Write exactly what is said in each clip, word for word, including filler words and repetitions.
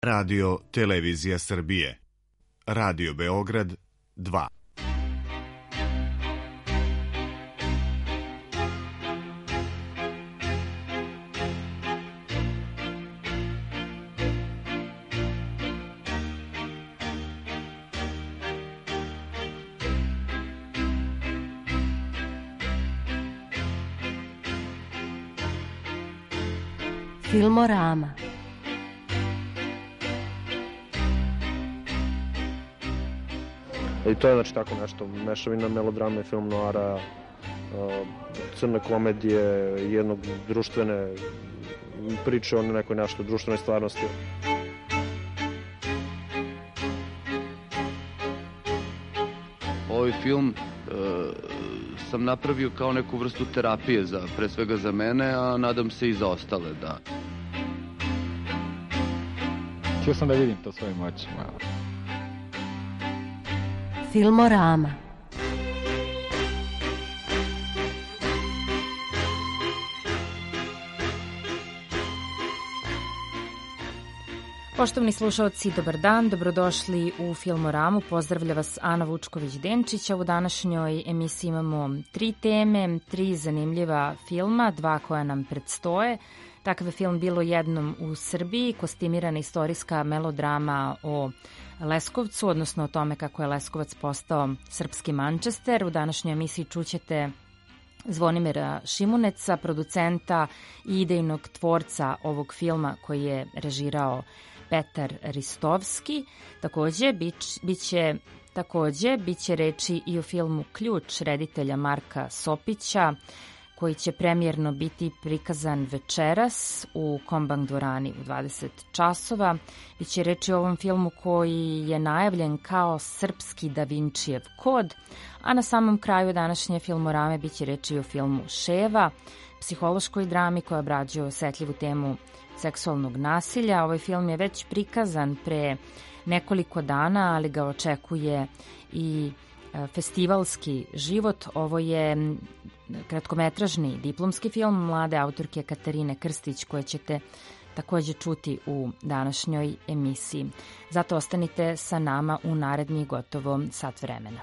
Radio Televizija Srbije. Radio Beograd dva. Filmorama. I to je znači tako nešto, mešavina melodrame, film noara, crne komedije, jednog društvene priče o nekoj nešto društvenoj stvarnosti. Ovaj film e, sam napravio kao neku vrstu terapije, za, pre svega za mene, a nadam se i za ostale, da. Htio sam da vidim to svojim očima. Filmorama. Poštovni slušalci, dobar dan, dobrodošli u Filmoramu. Pozdravlja vas Ana Vučković-Denčić. U današnjoj emisiji imamo tri teme, tri zanimljiva filma, dva koja nam predstoje. Takav je film Bilo jednom u Srbiji, kostimirana istorijska melodrama o Leskovcu, odnosno o tome kako je Leskovac postao srpski Mančester. U današnjoj emisiji čućete Zvonimira Šimuneca, producenta i idejnog tvorca ovog filma koji je režirao Petar Ristovski. Takođe, biće, takođe, biće reči i o filmu Ključ reditelja Marka Sopića, koji će premijerno biti prikazan večeras u Kombang dvorani u dvadeset časova. Biće reči o ovom filmu koji je najavljen kao srpski Da Vincijev kod, a na samom kraju današnje Filmorame biće reči o filmu Ševa, psihološkoj drami koja obrađuje osetljivu temu seksualnog nasilja. Ovaj film je već prikazan pre nekoliko dana, ali ga očekuje i festivalski život. Ovo je kratkometražni diplomski film mlade autorke Katarine Krstić, koje ćete takođe čuti u današnjoj emisiji. Zato ostanite sa nama u narednih gotovo sat vremena.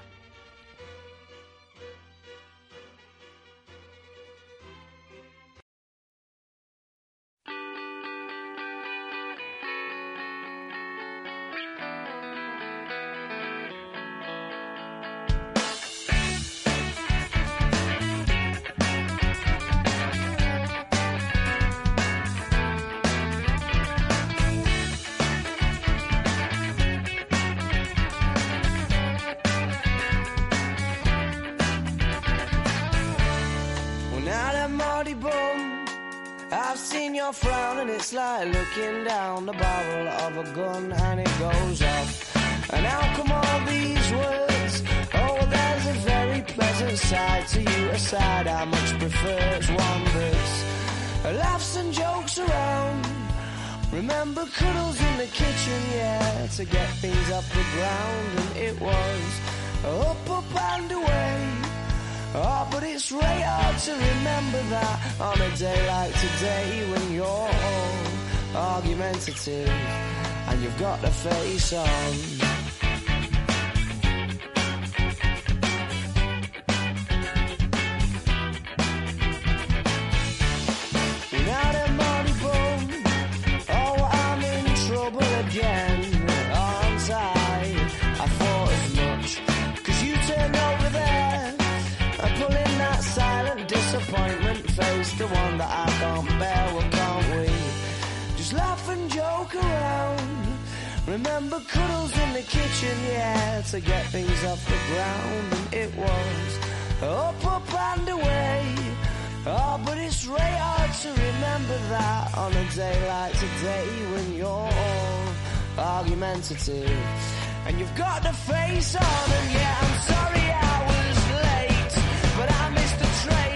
It's like looking down the barrel of a gun and it goes off. And how come all these words? Oh, there's a very pleasant side to you, a side I much prefer. It's one that's laughs and jokes around. Remember cuddles in the kitchen, yeah, to get things off the ground. And it was up, up and away. Oh, but it's really hard to remember that on a day like today when you're all argumentative and you've got the face on. The one that I can't bear, well can't we just laugh and joke around? Remember cuddles in the kitchen, yeah, to get things off the ground. And it was up, up and away. Oh, but it's really hard to remember that on a day like today when you're all argumentative and you've got the face on. And yeah, I'm sorry I was late, but I missed the train.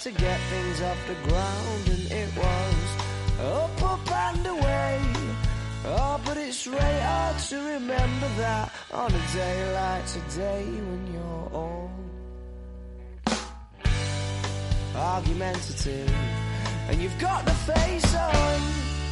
to get things off the ground, and it was up, up and away. Oh, but it's really hard to remember that on a day like today when you're all argumentative and you've got the face on.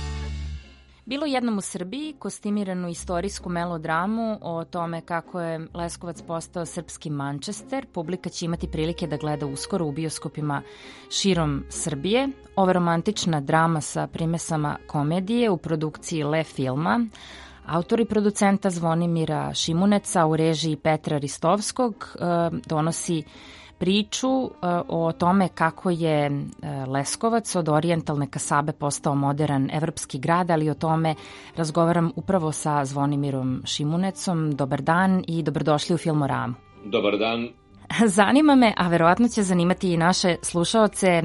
Bilo jednom u Srbiji kostimiranu istorijsku melodramu o tome kako je Leskovac postao srpski Manchester. Publika će imati prilike da gleda uskoro u bioskopima širom Srbije. Ova romantična drama sa primesama komedije u produkciji Le Filma. Autor i producenta Zvonimira Šimuneca u režiji Petra Ristovskog donosi priču o tome kako je Leskovac od orijentalne kasabe postao modern evropski grad, ali o tome razgovaram upravo sa Zvonimirom Šimunecom. Dobar dan i dobrodošli u Filmoramu. Dobar dan. Zanima me, a verovatno će zanimati i naše slušaoce,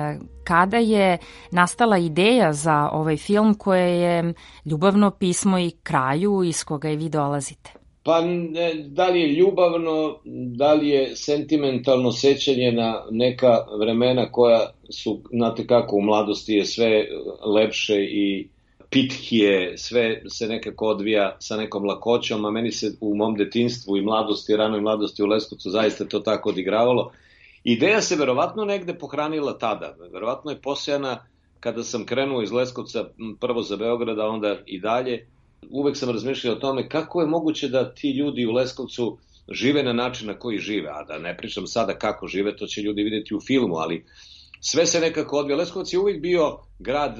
kada je nastala ideja za ovaj film koje je ljubavno pismo i kraju iz koga i vi dolazite? Pa ne, da li je ljubavno, da li je sentimentalno sećanje na neka vremena koja su, znate kako, u mladosti je sve lepše i pitkije, sve se nekako odvija sa nekom lakoćom, a meni se u mom detinjstvu i mladosti, ranoj mladosti u Leskovcu zaista to tako odigravalo. Ideja se verovatno negde pohranila tada, verovatno je posejana kada sam krenuo iz Leskovca prvo za Beograd, a onda i dalje. Uvek sam razmišljao o tome kako je moguće da ti ljudi u Leskovcu žive na način na koji žive, a da ne pričam sada kako žive, to će ljudi vidjeti u filmu, ali sve se nekako odvija. Leskovac je uvijek bio grad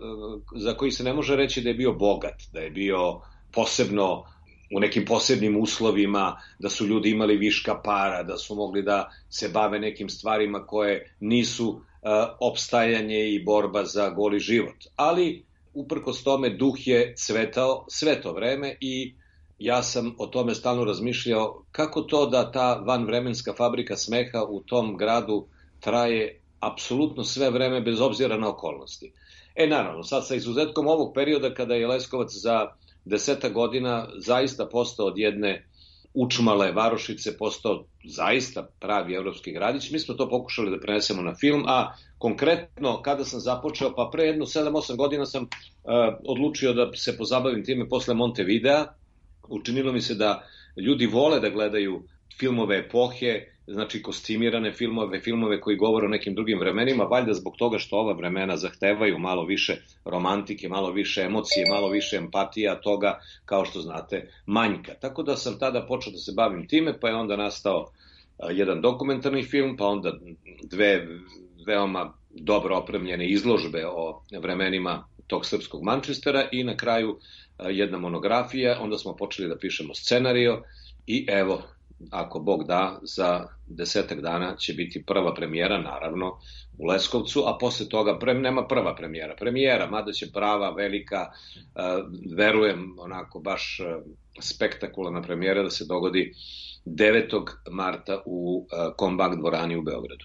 za koji se ne može reći da je bio bogat, da je bio posebno u nekim posebnim uslovima, da su ljudi imali viška para, da su mogli da se bave nekim stvarima koje nisu uh, opstajanje i borba za goli život. Ali uprkos tome duh je cvetao sve to vreme i ja sam o tome stalno razmišljao kako to da ta vanvremenska fabrika smeha u tom gradu traje apsolutno sve vreme bez obzira na okolnosti. E naravno, sad sa izuzetkom ovog perioda kada je Leskovac za deseta godina zaista postao od jedne učmale varošice, postao zaista pravi evropski gradić. Mi smo to pokušali da prenesemo na film, a konkretno kada sam započeo, pa pre jedno sedam osam godina sam uh, odlučio da se pozabavim time posle Montevidea. Učinilo mi se da ljudi vole da gledaju filmove epohe, znači kostimirane filmove, filmove koji govore o nekim drugim vremenima, valjda zbog toga što ova vremena zahtevaju malo više romantike, malo više emocije, malo više empatija, toga, kao što znate, manjka. Tako da sam tada počeo da se bavim time, pa je onda nastao uh, jedan dokumentarni film, pa onda dve veoma dobro opremljene izložbe o vremenima tog srpskog Manchestera i na kraju uh, jedna monografija, onda smo počeli da pišemo scenario i evo, ako Bog da, za desetak dana će biti prva premijera, naravno, u Leskovcu, a posle toga pre, nema prva premijera. Premijera, mada će prava, velika, uh, verujem, onako baš uh, spektakularna premijera da se dogodi devetog marta u uh, Kombak dvorani u Beogradu.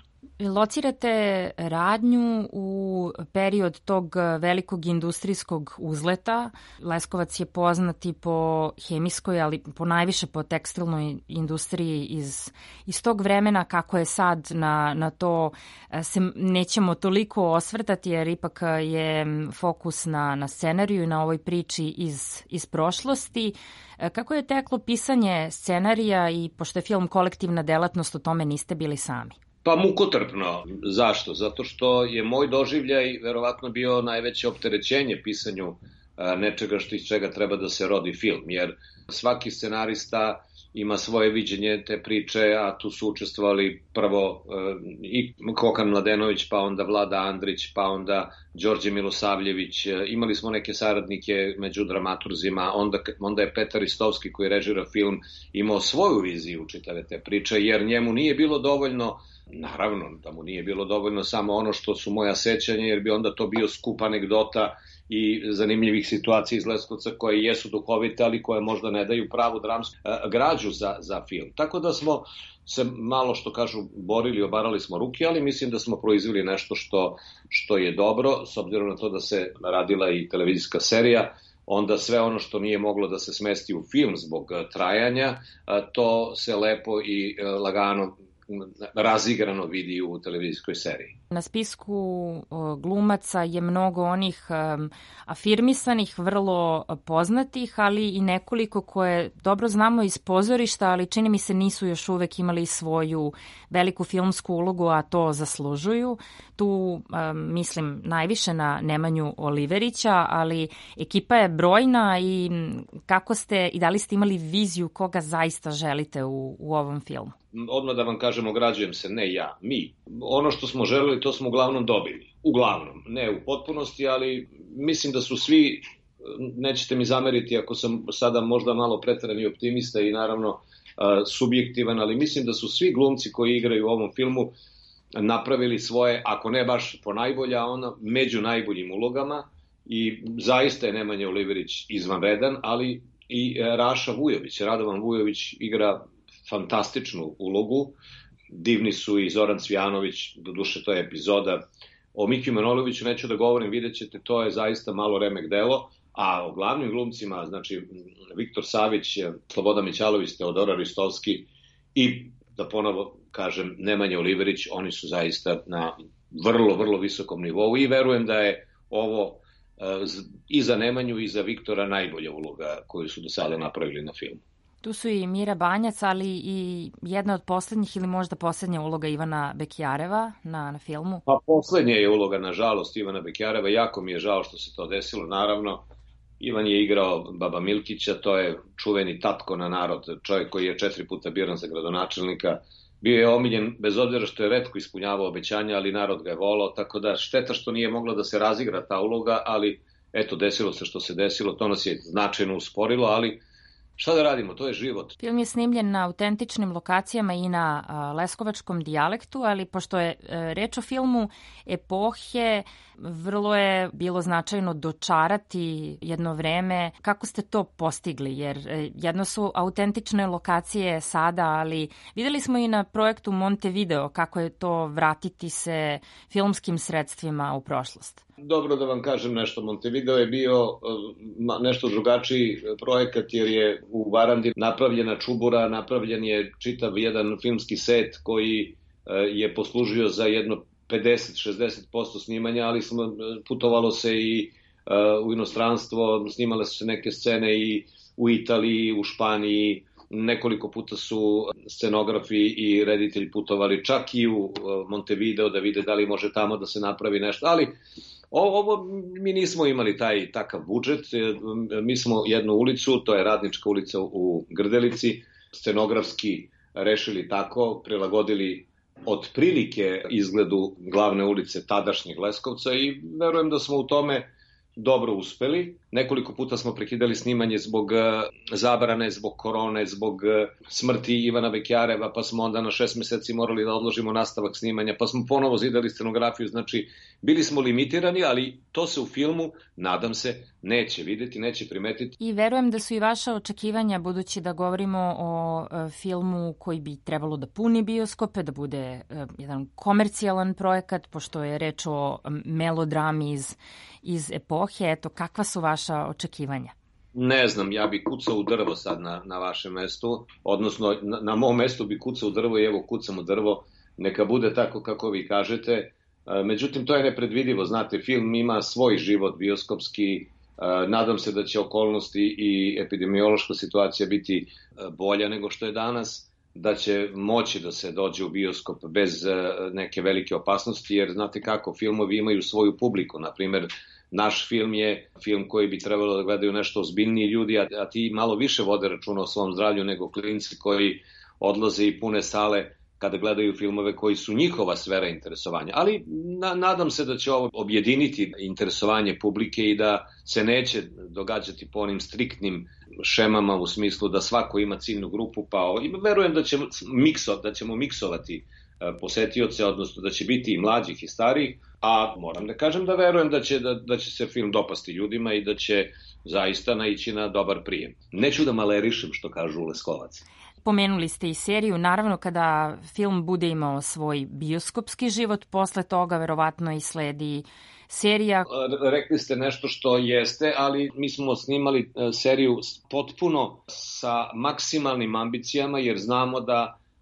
Locirate radnju u period tog velikog industrijskog uzleta. Leskovac je poznat i po hemijskoj, ali po najviše po tekstilnoj industriji iz, iz tog vremena. Kako je sad na, na to se nećemo toliko osvrtati, jer ipak je fokus na, na scenariju i na ovoj priči iz, iz prošlosti. Kako je teklo pisanje scenarija i pošto je film kolektivna delatnost, u tome niste bili sami? Pa mukotrpno. Zašto? Zato što je moj doživljaj verovatno bio najveće opterećenje pisanju nečega što iz čega treba da se rodi film, jer svaki scenarista ima svoje viđenje te priče, a tu su učestvovali prvo i Kokan Mladenović, pa onda Vlada Andrić, pa onda Đorđe Milosavljević, imali smo neke saradnike među dramaturzima, onda, onda je Petar Ristovski koji režira film imao svoju viziju čitave te priče, jer njemu nije bilo dovoljno, naravno da mu nije bilo dovoljno samo ono što su moja sećanja, jer bi onda to bio skup anegdota i zanimljivih situacija iz Leskovca koje jesu duhovite, ali koje možda ne daju pravu dramsku građu za, za film. Tako da smo se malo, što kažu, borili, obarali smo ruke, ali mislim da smo proizveli nešto što, što je dobro, s obzirom na to da se radila i televizijska serija, onda sve ono što nije moglo da se smesti u film zbog trajanja, to se lepo i lagano razigrano vidi u televizijskoj seriji. Na spisku o, glumaca je mnogo onih um, afirmisanih, vrlo poznatih, ali i nekoliko koje dobro znamo iz pozorišta, ali čini mi se nisu još uvek imali svoju veliku filmsku ulogu, a to zaslužuju. Tu um, mislim najviše na Nemanju Oliverića, ali ekipa je brojna i kako ste i da li ste imali viziju koga zaista želite u, u ovom filmu? Odmah da vam kažem, ograđujem se, ne ja, mi. Ono što smo želeli, to smo uglavnom dobili. Uglavnom, ne u potpunosti, ali mislim da su svi, nećete mi zameriti ako sam sada možda malo preterani optimista i naravno subjektivan, ali mislim da su svi glumci koji igraju u ovom filmu napravili svoje, ako ne baš po najbolja, ona među najboljim ulogama i zaista je Nemanja Oliverić izvanredan, ali i Raša Vujović, Radovan Vujović igra fantastičnu ulogu, divni su i Zoran Cvijanović, doduše to je epizoda. O Miki Manojloviću neću da govorim, vidjet ćete, to je zaista malo remek delo, a o glavnim glumcima, znači Viktor Savić, Slobodan Mićalović, Teodora Ristovski i, da ponovo kažem, Nemanja Oliverić, oni su zaista na vrlo, vrlo visokom nivou i verujem da je ovo i za Nemanju i za Viktora najbolja uloga koju su do sada napravili na filmu. Tu su i Mira Banjac, ali i jedna od poslednjih ili možda poslednja uloga Ivana Bekjareva na, na filmu. Pa poslednja je uloga, nažalost, Ivana Bekjareva. Jako mi je žao što se to desilo. Naravno, Ivan je igrao Baba Milkića, to je čuveni tatko na narod, čovjek koji je četiri puta biran za gradonačelnika. Bio je omiljen, bez obzira što je retko ispunjavao obećanja, ali narod ga je volao, tako da šteta što nije mogla da se razigra ta uloga, ali eto, desilo se što se desilo, to nas je značajno usporilo, ali šta da radimo, to je život. Film je snimljen na autentičnim lokacijama i na a, leskovačkom dijalektu, ali pošto je a, reč o filmu epohe, vrlo je bilo značajno dočarati jedno vreme. Kako ste to postigli? Jer a, jedno su autentične lokacije sada, ali videli smo i na projektu Montevideo kako je to vratiti se filmskim sredstvima u prošlost. Dobro da vam kažem nešto, Montevideo je bio nešto drugačiji projekat jer je u Varandi napravljena čubura, napravljen je čitav jedan filmski set koji je poslužio za jedno pedeset do šezdeset posto snimanja, ali smo, putovalo se i u inostranstvo, snimale su se neke scene i u Italiji, u Španiji, nekoliko puta su scenografi i reditelji putovali čak i u Montevideo da vide da li može tamo da se napravi nešto, ali ovo, mi nismo imali taj takav budžet, mi smo jednu ulicu, to je Radnička ulica u Grdelici, scenografski rešili tako, prilagodili otprilike izgledu glavne ulice tadašnjeg Leskovca i verujem da smo u tome dobro uspeli. Nekoliko puta smo prekidali snimanje zbog zabrane, zbog korone, zbog smrti Ivana Bekjareva, pa smo onda na šest meseci morali da odložimo nastavak snimanja, pa smo ponovo zidali scenografiju, znači bili smo limitirani, ali to se u filmu, nadam se, neće videti, neće primetiti. I verujem da su i vaša očekivanja, budući da govorimo o e, filmu koji bi trebalo da puni bioskope, da bude e, jedan komercijalan projekat, pošto je reč o melodrami iz, iz epohe, eto, kakva su vaša očekivanja? Ne znam, ja bi kucao u drvo sad na, na vašem mestu, odnosno na, na mom mestu bi kucao u drvo i evo kucam u drvo, neka bude tako kako vi kažete. Međutim, to je nepredvidivo, znate, film ima svoj život bioskopski, nadam se da će okolnosti i epidemiološka situacija biti bolja nego što je danas, da će moći da se dođe u bioskop bez neke velike opasnosti, jer znate kako, filmovi imaju svoju publiku, na primjer, naš film je film koji bi trebalo da gledaju nešto ozbiljniji ljudi, a, a ti malo više vode računa o svom zdravlju nego klinci koji odlaze i pune sale kada gledaju filmove koji su njihova sfera interesovanja. Ali na, nadam se da će ovo objediniti interesovanje publike i da se neće događati po onim striktnim šemama u smislu da svako ima ciljnu grupu, pa verujem da ćemo, mikso, da ćemo miksovati posetioce, odnosno da će biti i mlađih i starijih, a moram da kažem da verujem da će, da, da će se film dopasti ljudima i da će zaista naići na dobar prijem. Neću da malerišem, što kažu Leskovac. Pomenuli ste i seriju, naravno kada film bude imao svoj bioskopski život, posle toga verovatno i sledi serija. Rekli ste nešto što jeste, ali mi smo snimali seriju potpuno sa maksimalnim ambicijama, jer znamo da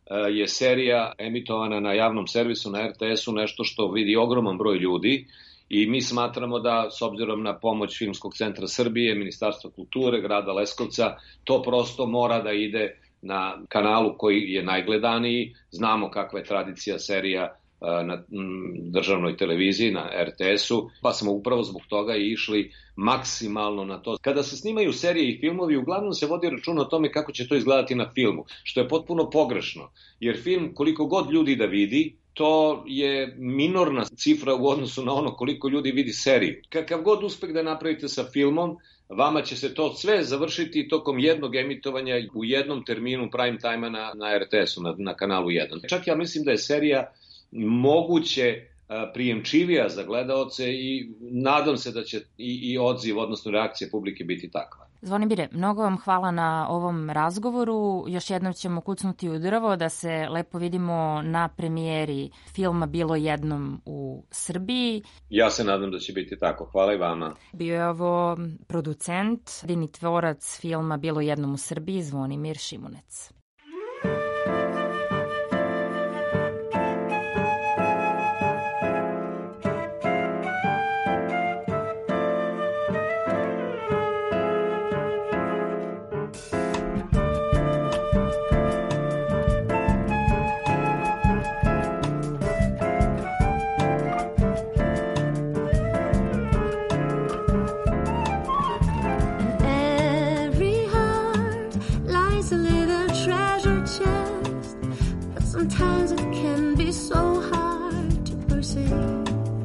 je serija emitovana na javnom servisu, na er te esu, nešto što vidi ogroman broj ljudi i mi smatramo da, s obzirom na pomoć Filmskog centra Srbije, Ministarstva kulture, grada Leskovca, to prosto mora da ide na kanalu koji je najgledaniji. Znamo kakva je tradicija serija na državnoj televiziji, na er te esu, pa smo upravo zbog toga i išli maksimalno na to. Kada se snimaju serije i filmovi, uglavnom se vodi računa o tome kako će to izgledati na filmu, što je potpuno pogrešno, jer film, koliko god ljudi da vidi, to je minorna cifra u odnosu na ono koliko ljudi vidi seriju. Kakav god uspeh da napravite sa filmom, vama će se to sve završiti tokom jednog emitovanja u jednom terminu prime time-a na, na er te esu, na, na kanalu jedan. Čak ja mislim da je serija moguće prijemčivija za gledaoce i nadam se da će i, i odziv, odnosno reakcija publike biti takva. Zvonimire, mnogo vam hvala na ovom razgovoru. Još jednom ćemo kucnuti u drvo da se lepo vidimo na premijeri filma Bilo jednom u Srbiji. Ja se nadam da će biti tako. Hvala i vama. Bio je ovo producent, idejni tvorac filma Bilo jednom u Srbiji, Zvonimir Šimunec. Sometimes it can be so hard to perceive.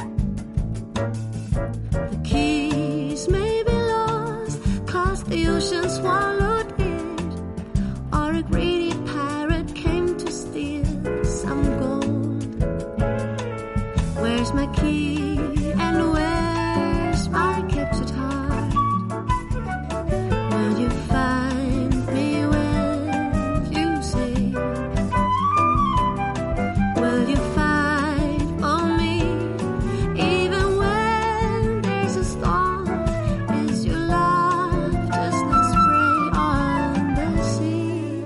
The keys may be lost, cause the ocean swallowed it, or a greedy pirate came to steal some gold. Where's my key and where's my captured heart? Will you find me when you say? Will you fight for me even when there's a storm? Is your love just like spray on the sea?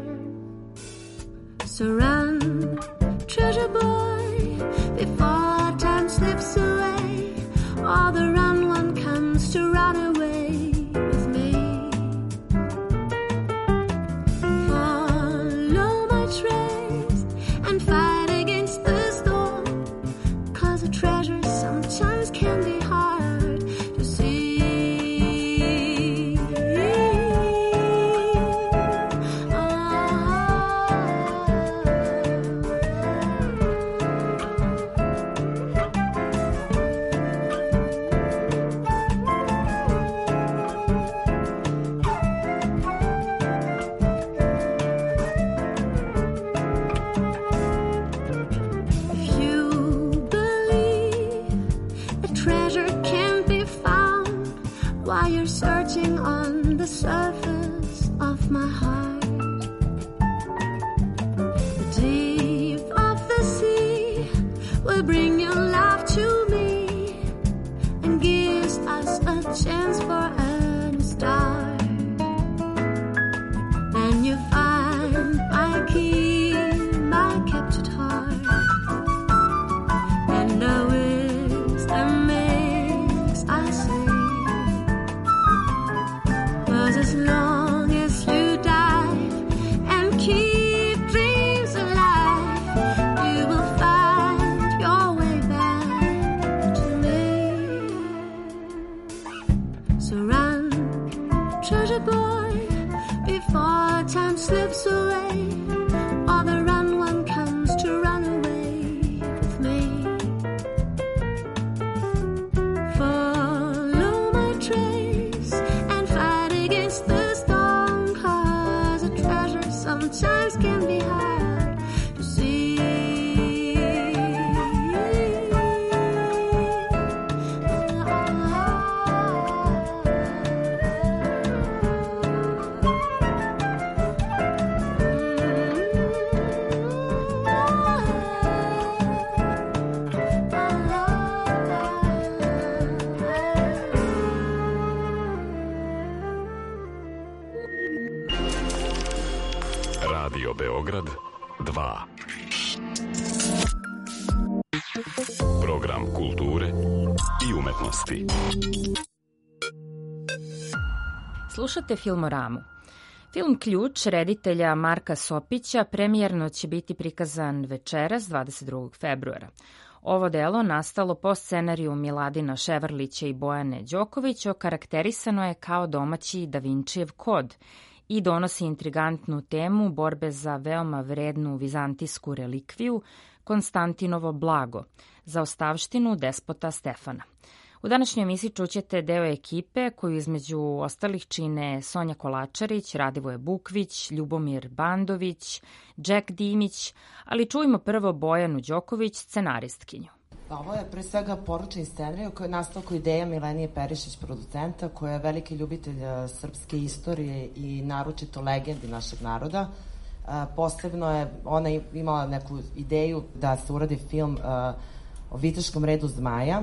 So run, treasure boy, before time slips away, or the run one comes to run away with me. Follow my trace and fight against the storm, cause a treasure sometimes can be hard to see. If you believe a treasure can't be found while you're searching on the surface of my heart, the deep of the sea will bring your love to me and gives us a chance for a new start. And you find my key, my captured heart, and the wisdom makes I say, 'cause as long as you dive and keep dreams alive, you will find your way back to me. So run, treasure boy, before time slips away, or the run one comes to run away with me. Follow my trace and fight against the storm, cause a treasure sometimes can be hard to see. Radio Beograd dva. Program kulture i umetnosti. Slušate Filmoramu. Film Ključ reditelja Marka Sopića premijerno će biti prikazan večeras dvadeset drugog februara. Ovo delo, nastalo po scenariju Miladina Ševarlića i Bojane Đoković, okarakterisano je kao domaći Da Vincijev kod i donosi intrigantnu temu borbe za veoma vrednu vizantijsku relikviju Konstantinovo blago, za ostavštinu despota Stefana. U današnjoj emisiji čućete deo ekipe koju između ostalih čine Sonja Kolačarić, Radivoje Bukvić, Ljubomir Bandović, Jack Dimić, ali čujmo prvo Bojanu Đoković, scenaristkinju. Ovo je pre svega poručen scenarij koji je nastao kao ideja Milenije Perišić, producenta, koja je veliki ljubitelj srpske istorije i naročito legendi našeg naroda. Posebno je ona imala neku ideju da se uradi film o viteškom redu zmaja.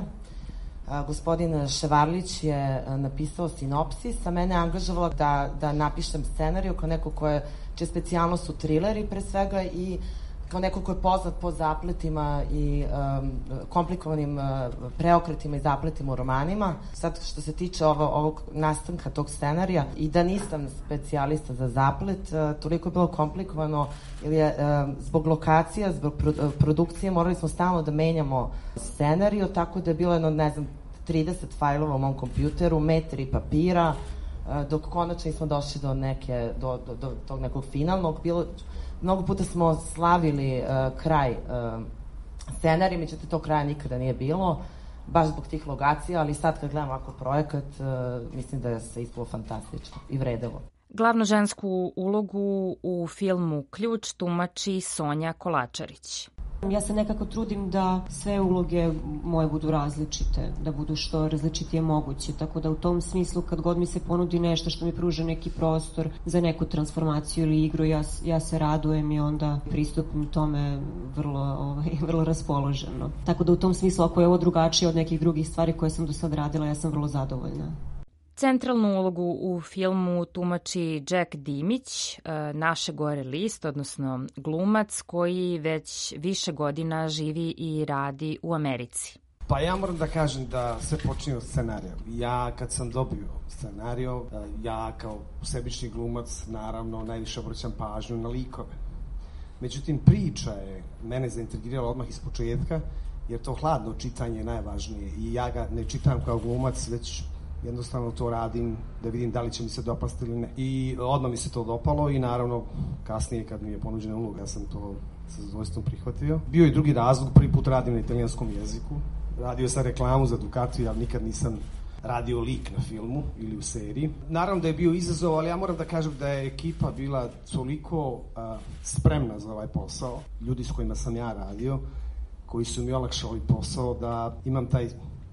Gospodin Ševarlić je napisao sinopsis, a mene je angažovala da, da napišem scenariju kao neko koje, čije specijalnost su trileri pre svega i kao neko ko je poznat po zapletima i um, komplikovanim uh, preokretima i zapletima u romanima. Sad što se tiče ovo, ovog nastanka tog scenarija, i da nisam specijalista za zaplet, uh, toliko je bilo komplikovano, jer je uh, zbog lokacija, zbog pro, uh, produkcije morali smo stalno da menjamo scenariju, tako da je bilo jedno, ne znam, trideset fajlova u mom kompjuteru, metri papira, uh, dok konačno smo došli do neke, do, do, do tog nekog finalnog. Bilo Mnogo puta smo slavili uh, kraj uh, scenarija, međutim to kraja nikada nije bilo, baš zbog tih lokacija, ali sad kad gledam ovako projekat, uh, mislim da je se ispalo fantastično i vredelo. Glavnu žensku ulogu u filmu Ključ tumači Sonja Kolačarić. Ja se nekako trudim da sve uloge moje budu različite, da budu što različitije moguće, tako da u tom smislu kad god mi se ponudi nešto što mi pruža neki prostor za neku transformaciju ili igru, ja, ja se radujem i onda pristupim tome vrlo, ovaj, vrlo raspoloženo. Tako da u tom smislu, ako je ovo drugačije od nekih drugih stvari koje sam do sad radila, ja sam vrlo zadovoljna. Centralnu ulogu u filmu tumači Jack Dimić, naše gore list, odnosno glumac koji već više godina živi i radi u Americi. Pa ja moram da kažem da sve počinje od scenarija. Ja kad sam dobio scenario, ja kao sebični glumac naravno najviše obraćam pažnju na likove. Međutim, priča je mene zaintrigirala odmah iz početka, jer to hladno čitanje je najvažnije i ja ga ne čitam kao glumac, već jednostavno to radim da vidim da li će mi se dopasti ili ne. I odmah mi se to dopalo i naravno kasnije kad mi je ponuđena uloga, ja sam to sa zadovoljstvom prihvatio. Bio i drugi razlog, prvi put radim na italijanskom jeziku. Radio sam reklamu za Ducati, ali nikad nisam radio lik na filmu ili u seriji. Naravno da je bio izazov, ali ja moram da kažem da je ekipa bila toliko uh, spremna za ovaj posao. Ljudi s kojima sam ja radio, koji su mi olakšali posao, da imam taj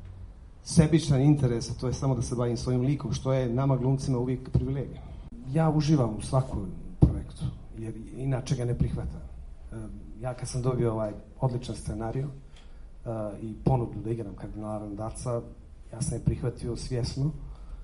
sebičan interes, a to je samo da se bavim svojim likom, što je nama glumcima uvijek privilegija. Ja uživam u svakom projektu, jer inače ga ne prihvatam. Ja kad sam dobio ovaj odličan scenarij uh, i ponudu da igram kardinala Randazza, ja sam je prihvatio svjesno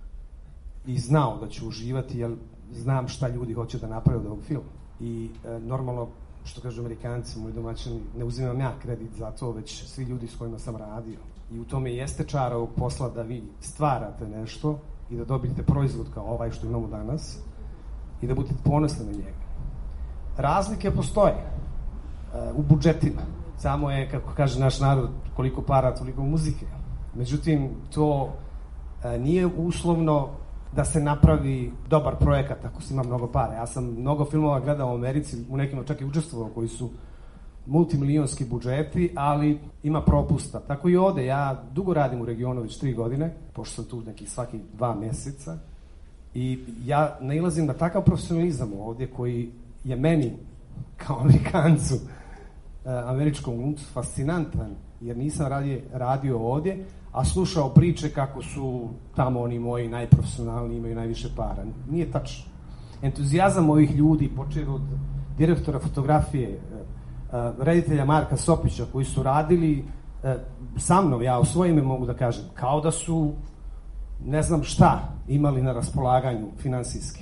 i znao da ću uživati, jer znam šta ljudi hoće da naprave od ovog filma. I uh, normalno, što kažu Amerikanci, moji domaćini, ne uzimam ja kredit za to, već svi ljudi s kojima sam radio. I u tome jeste čar ovog posla da vi stvarate nešto i da dobijete proizvod kao ovaj što imamo danas i da budete ponosni na njega. Razlike postoje uh, u budžetima. Samo je, kako kaže naš narod, koliko para, toliko muzike. Međutim, to uh, nije uslovno da se napravi dobar projekat ako se ima mnogo para. Ja sam mnogo filmova gledao u Americi, u nekim čak i učestvovao koji su multimilijonski budžeti, ali ima propusta. Tako i ovde, ja dugo radim u regionu već tri godine, pošto sam tu neki svaki dva mjeseca, i ja nailazim na takav profesionalizam ovdje koji je meni, kao Amerikancu, američkom glumcu, fascinantan, jer nisam radio, radio ovdje, a slušao priče kako su tamo oni moji najprofesionalni, imaju najviše para. Nije tačno. Entuzijazam ovih ljudi, počeo od direktora fotografije, reditelja Marka Sopića, koji su radili sa mnom, ja u svoje ime mogu da kažem, kao da su ne znam šta imali na raspolaganju finansijski.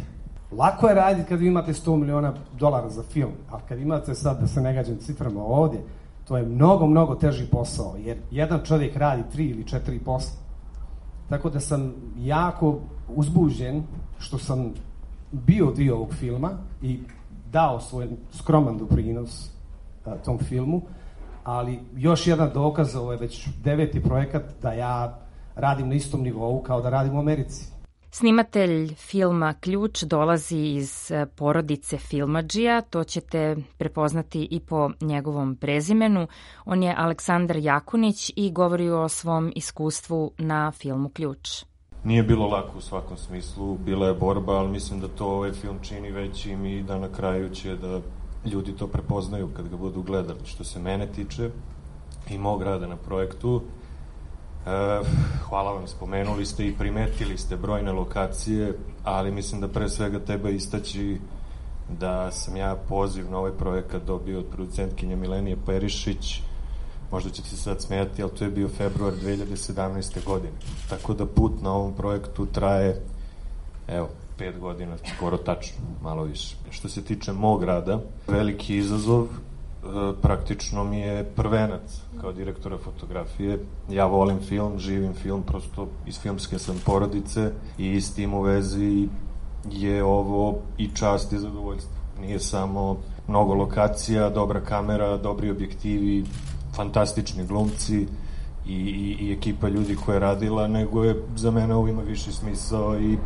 Lako je raditi kad vi imate sto miliona dolara za film, ali kad imate sad, da se ne gađam ciframa ovdje, to je mnogo, mnogo teži posao, jer jedan čovjek radi tri ili četiri posla. Tako da sam jako uzbuđen što sam bio dio ovog filma i dao svoj skroman doprinos a, tom filmu, ali još jedan dokaz, ovo je već deveti projekat, da ja radim na istom nivou kao da radim u Americi. Snimatelj filma Ključ dolazi iz porodice filmadžija, to ćete prepoznati i po njegovom prezimenu. On je Aleksandar Jakunić i govori o svom iskustvu na filmu Ključ. Nije bilo lako u svakom smislu, bila je borba, ali mislim da to ovaj film čini većim i da na kraju će da ljudi to prepoznaju kad ga budu gledali. Što se mene tiče i mog rada na projektu, e, hvala vam, spomenuli ste i primetili ste brojne lokacije, ali mislim da pre svega treba istaći da sam ja poziv na ovaj projekat dobio od producentkinje Milenije Perišić. Možda ćete se sad smijati, ali to je bio februar dve hiljade sedamnaeste. godine. Tako da put na ovom projektu traje, evo, pet godina, skoro tačno, malo više. Što se tiče mog rada, veliki izazov, e, praktično mi je prvenac kao direktora fotografije. Ja volim film, živim film, prosto iz filmske sam porodice i s tim u vezi je ovo i čast i zadovoljstvo. Nije samo mnogo lokacija, dobra kamera, dobri objektivi, fantastični glumci i, i, i ekipa ljudi koja je radila, nego je za mene ovo ima više smisao i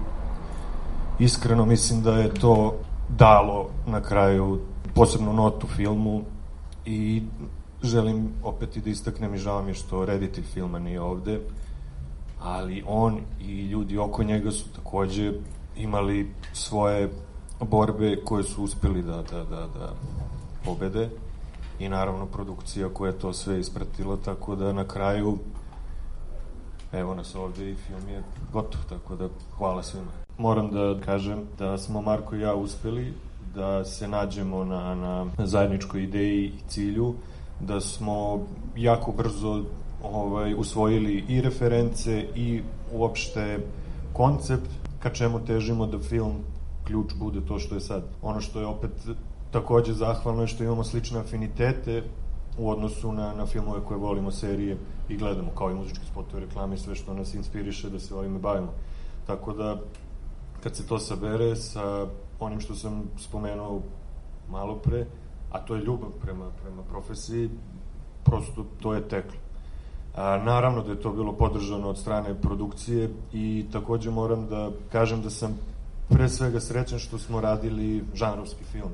iskreno mislim da je to dalo na kraju posebnu notu filmu i želim opet i da istaknem i žao mi što reditelj filma nije ovde, ali on i ljudi oko njega su takođe imali svoje borbe koje su uspeli da, da, da, da pobede i naravno produkcija koja je to sve ispratila, tako da na kraju evo nas ovde i film je gotov, tako da hvala svima. Moram da kažem da smo Marko i ja uspeli da se nađemo na, na zajedničkoj ideji i cilju, da smo jako brzo ovaj, usvojili i reference i uopšte koncept ka čemu težimo da film Ključ bude to što je sad. Ono što je opet takođe zahvalno je što imamo slične afinitete u odnosu na, na filmove koje volimo, serije i gledamo, kao i muzički spotove, reklame i sve što nas inspiriše da se ovime bavimo. Tako da, kad se to sabere sa onim što sam spomenuo malo pre, a to je ljubav prema, prema profesiji, prosto to je teklo. A, naravno da je to bilo podržano od strane produkcije i takođe moram da kažem da sam pre svega srećan što smo radili žanrovski film,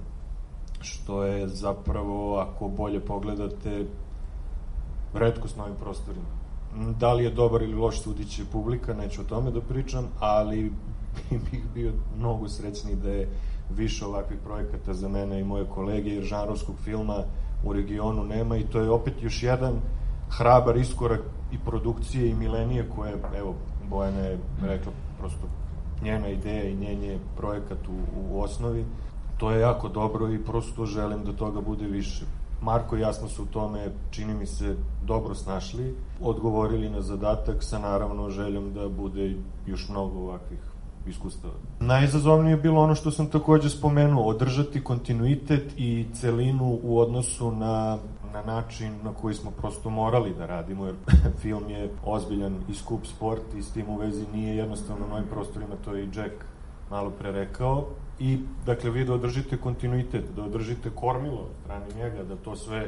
što je zapravo, ako bolje pogledate, retkost na ovim prostorima. Da li je dobar ili loš, sudit će publika, neću o tome da pričam, ali bih bio mnogo srećniji da je više ovakvih projekata za mene i moje kolege, jer žanrovskog filma u regionu nema i to je opet još jedan hrabar iskorak i produkcije i Milenije koja je, evo, Bojana je rekla, prosto njena ideja i njen je projekat u, u osnovi. To je jako dobro i prosto želim da toga bude više. Marko i ja smo se u tome, čini mi se, dobro snašli, odgovorili na zadatak sa naravno željom da bude još mnogo ovakvih iskustava. Najizazovnije je bilo ono što sam takođe spomenuo, održati kontinuitet i celinu u odnosu na, na način na koji smo prosto morali da radimo, jer film je ozbiljan i skup sport i s tim u vezi nije jednostavno na ovim prostorima, to je i Jack malo pre rekao. I, dakle, vi da održite kontinuitet, da održite kormilo strane njega, da to sve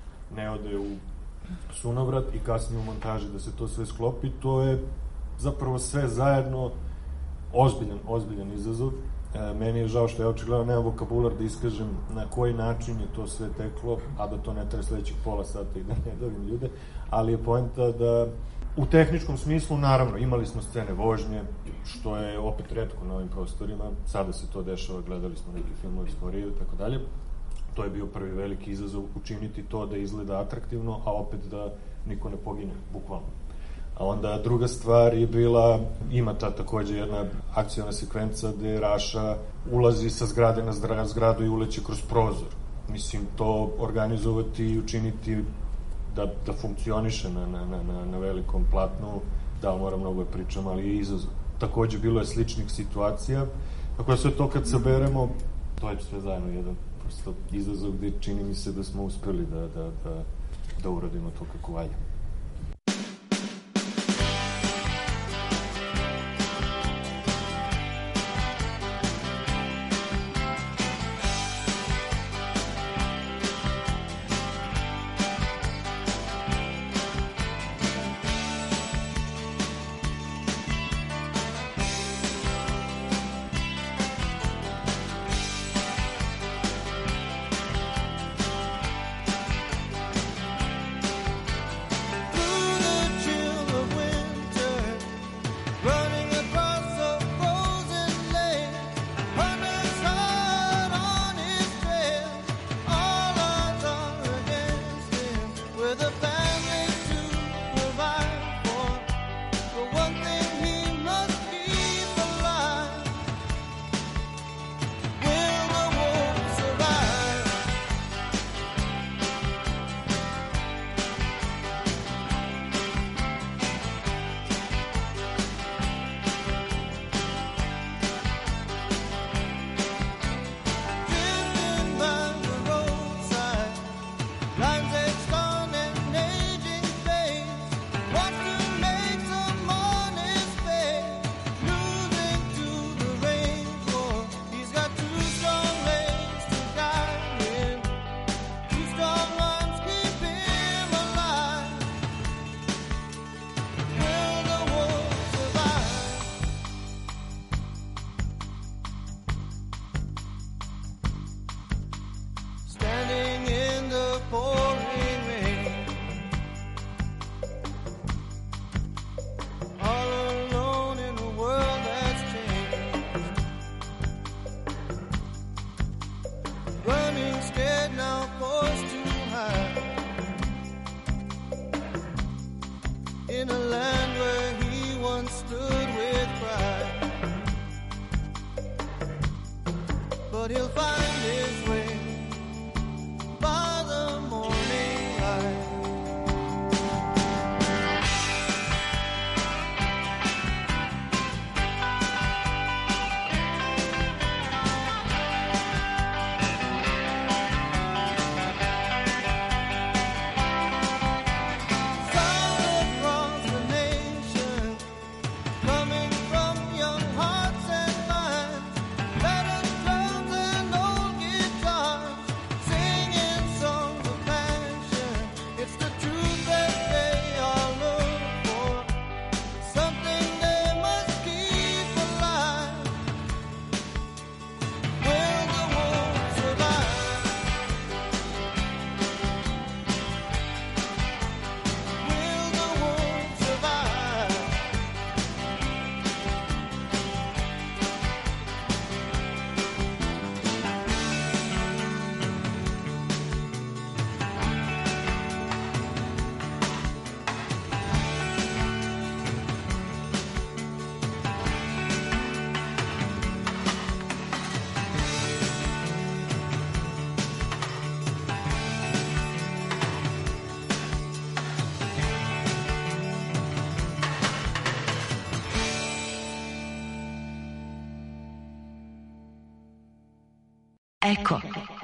ne ode u sunovrat i kasnije u montaži da se to sve sklopi, to je zapravo sve zajedno ozbiljan, ozbiljan izazov. E, meni je žao što ja očigledno nemam vokabular da iskažem na koji način je to sve teklo, a da to ne traje sledećih pola sata i da ne davim ljude, ali je poenta da u tehničkom smislu, naravno, imali smo scene vožnje, što je opet retko na ovim prostorima, sada se to dešava, gledali smo neki filmovi s Korije i tako dalje. To je bio prvi veliki izazov, učiniti to da izgleda atraktivno, a opet da niko ne pogine, bukvalno. A onda druga stvar je bila, ima ta takođe jedna akcijna sekvenca gde Raša ulazi sa zgrade na zgradu i uleće kroz prozor. Mislim, to organizovati i učiniti da, da funkcioniše na, na, na, na velikom platnu, da li moram mnogo da pričam, ali je izazov. Takođe bilo je sličnih situacija, Tako da sve to kad saberemo, to je sve zajedno jedan prosto izazov gde čini mi se da smo uspeli da, da, da, da uradimo to kako valja. In a land where he once stood with pride, but he'll find his way by the morning light. Eko.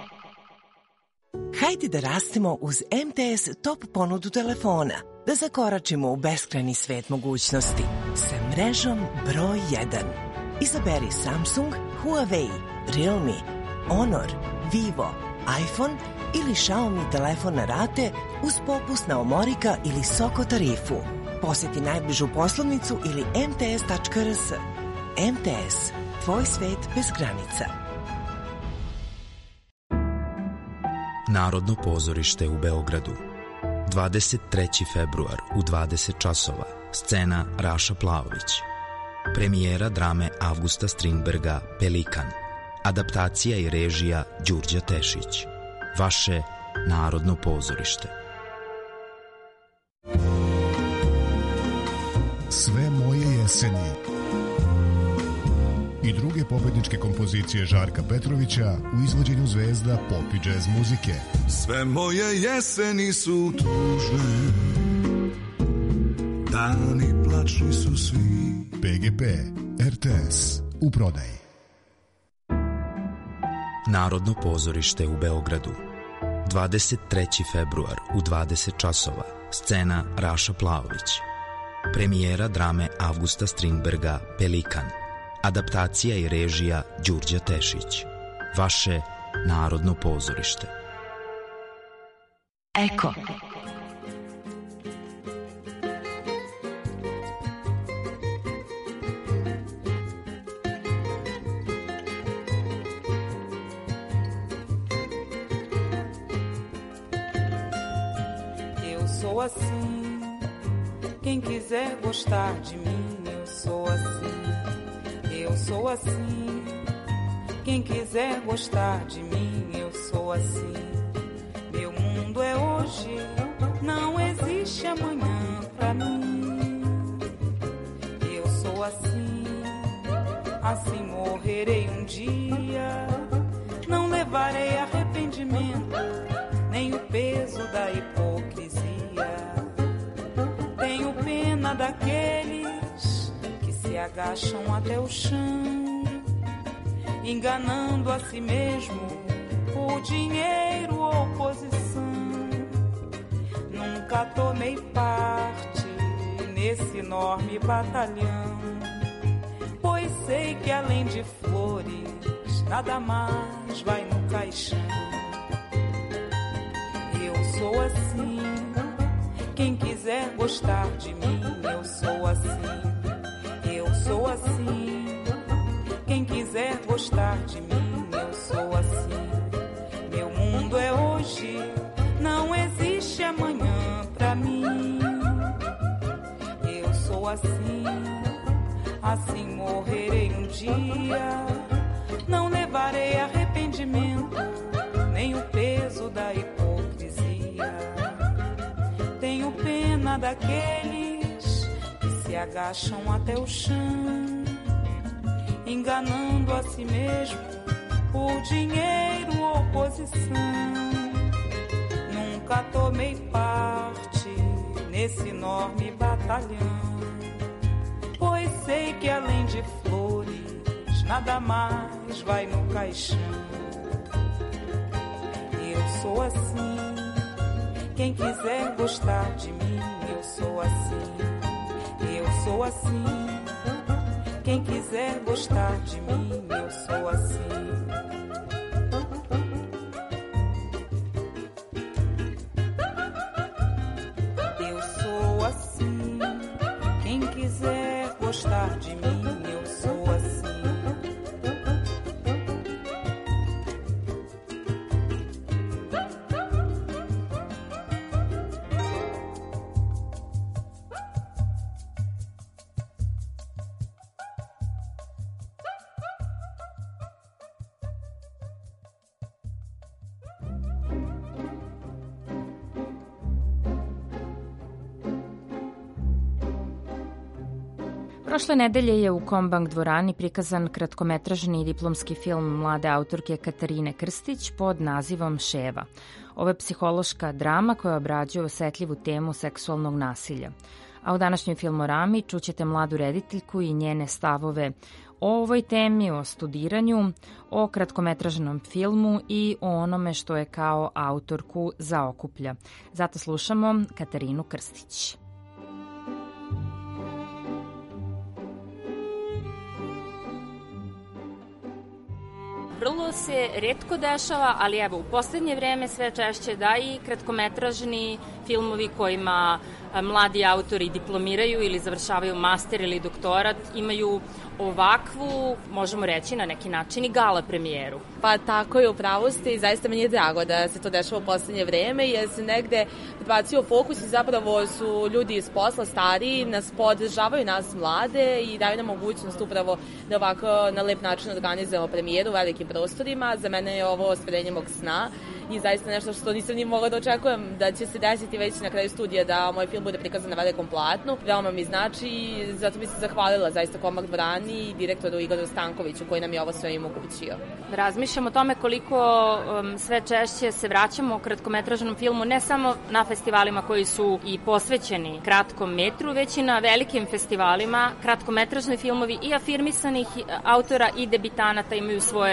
Hajde da rastemo uz M T S top ponudu telefona, da zakoračimo u beskrajni svet mogućnosti sa mrežom broj jedan. Izaberi Samsung, Huawei, Realme, Honor, Vivo, iPhone ili Xiaomi telefon na rate uz popust na Omorika ili Soko tarifu. Poseti najbližu poslovnicu ili m t s tačka r s. M T S, tvoj svet bez granica. Narodno pozorište u Beogradu. dvadeset treći februar u dvadeset časova. Scena Raša Plavović. Premijera drame Avgusta Strindberga Pelikan. Adaptacija i režija Đurđa Tešić. Vaše Narodno pozorište. Sve moje jeseni i druge pobedničke kompozicije Žarka Petrovića u izvođenju zvezda pop i džez muzike. Sve moje jeseni su tužne, dani plačni su svi. P G P, R T S, u prodaji. Narodno pozorište u Beogradu. dvadeset treći februar u dvadeset časova. Scena Raša Plavović. Premijera drame Avgusta Strindberga Pelikan. Adaptacija i režija Đurđa Tešić. Vaše Narodno pozorište. Eko. Sou assim, quem quiser gostar de mim, eu sou assim. Eu sou assim, quem quiser gostar de mim, eu sou assim. Meu mundo é hoje, não existe amanhã pra mim. Eu sou assim, assim morrerei um dia. Não levarei arrependimento, nem o peso da hipocrisia. Tenho pena daqueles que se agacham até o chão, enganando a si mesmo por dinheiro ou posição. Nunca tomei parte nesse enorme batalhão, pois sei que além de flores nada mais vai no caixão. Eu sou assim, quem quiser gostar de mim, eu sou assim. Eu sou assim, quem quiser gostar de mim, eu sou assim. Meu mundo é hoje, não existe amanhã pra mim. Eu sou assim, assim morrerei um dia. Não levarei arrependimento, nem o peso da hipocrisia. Tenho pena daqueles que se agacham até o chão, enganando a si mesmo por dinheiro ou posição. Nunca tomei parte nesse enorme batalhão, pois sei que além de flores nada mais vai no caixão. Eu sou assim, quem quiser gostar de mim, eu sou assim. Eu sou assim, quem quiser gostar de mim, eu sou assim. Eu sou assim, quem quiser gostar de mim, eu sou assim. Prošle nedelje je u Kombank dvorani prikazan kratkometražni diplomski film mlade autorke Katarine Krstić pod nazivom Ševa. Ovo je psihološka drama koja obrađuje osetljivu temu seksualnog nasilja. A u današnjoj Filmorami čućete mladu rediteljku i njene stavove o ovoj temi, o studiranju, o kratkometražnom filmu i o onome što je kao autorku zaokuplja. Zato slušamo Katarinu Krstić. Vrlo se retko dešava, ali evo u poslednje vreme sve češće da i kratkometražni filmovi kojima mladi autori diplomiraju ili završavaju master ili doktorat imaju ovakvu, možemo reći na neki način, i gala premijeru. Pa tako je, upravo ste i zaista meni je drago da se to dešava u poslednje vreme, jer se negde bacio fokus i zapravo su ljudi iz posla stariji, nas podržavaju nas mlade i daju nam mogućnost upravo da ovako na lep način organizujemo premijeru u velikim prostorima. Za mene je ovo ostvarenje mog sna i zaista nešto što nisam ni mogla da očekujem da će se desiti već na kraju studija da moj film bude prikazan na velikom platnu. Veoma mi znači i zato bi se zahvalila zaista Kombank dvorani i direktoru Igoru Stankoviću koji nam je ovo sve omogućio. Razmišljam o tome koliko um, sve češće se vraćamo kratkometražnom filmu, ne samo na festivalima koji su i posvećeni kratkom metru, već i na velikim festivalima. Kratkometražni filmovi i afirmisanih autora i debitanata imaju svoje